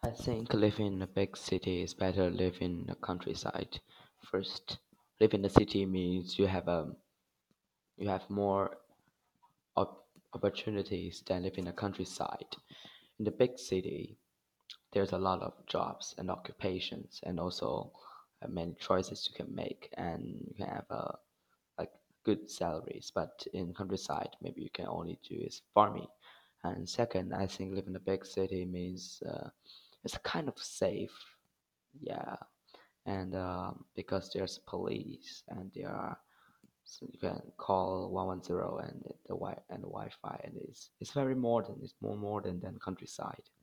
I think living in a big city is better live in the countryside. First, live in the city means you have more opportunities than live in the countryside. In the big city, there's a lot of jobs and occupations, and also many choices you can make, and you can have like good salaries. But in countryside, maybe you can only do is farming. And second, I think living in a big city means it's kind of safe. Yeah, and because there's police and there are, so you can call 110 and the Wi and the Wi-Fi, and it's very modern. It's more modern than countryside.